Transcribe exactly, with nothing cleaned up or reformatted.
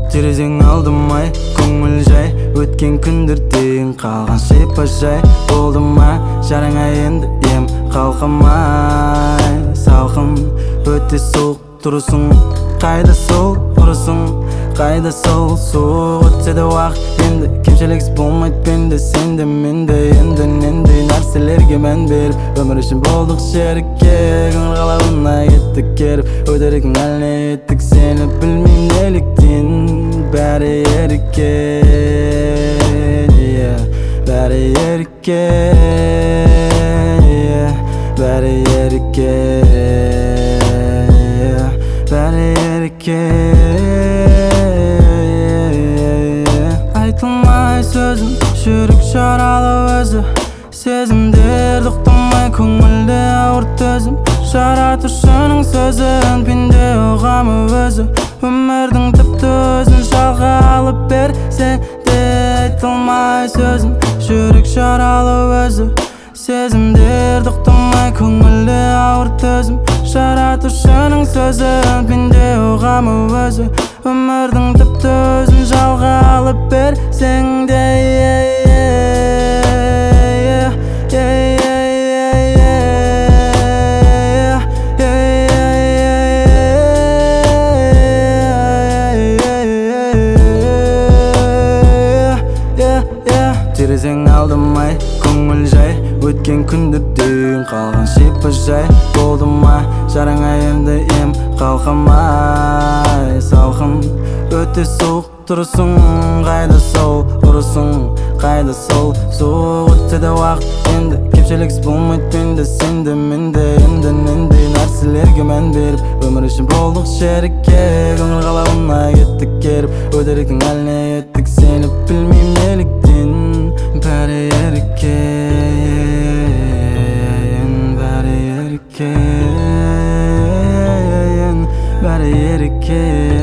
терезең алдымай көңіл жай, өткен күндерден қалған шипажай. Болды ма жараңа енді ем қалқамай. Салқын өте суық тұрысың, қайда сол ұрысың, қайда сол суық өтсе де уақыт енді кемшіліксіз болмайды пенде. Сенде менде енді нендей нәрселерге мән беріп өмір үшін болдық шерікке. Көңіл қалауына кеттік керіп өтіріктің әліне еттік сені. Білмейм неліктен бәрі ерікке, бәрі ерікке, бәрі ерікке, бәрі ерікке. Айтылмай сөзім жүрек жаралы өзі, сезімдер тоқтамай көңілде ауыр төзім. Жаратушының сөзін пенде ұғамы өзі, өмірдің тіпті өзін жалға алып берсе де. Айтылмай сөзім жүрек жаралы өзі, сезімдер тоқтамай көңілде ауыр төзім. Жаратушының сөзін пенде ұғамы өзі, өмірдің тіпті өзін жалға алып берсең де. Терезең алдымай көңіл жай, өткен күндерден қалған шипажай. Болды ма жараңа енді ем қалқамай. Салқын өте суық тұрысың, қайда сол ұрысың, қайда сол суық өтсе де уақыт енді кемшіліксіз болмайды пенде. Сенде менде енді нендей нәрселерге мән беріп өмір үшін болдық шерікке. Көңіл қалауына кеттік керіп өтіріктің әліне еттік сені. Білмейм неліктен бәрі ерікке, бәрі ерікке, бәрі ерікке.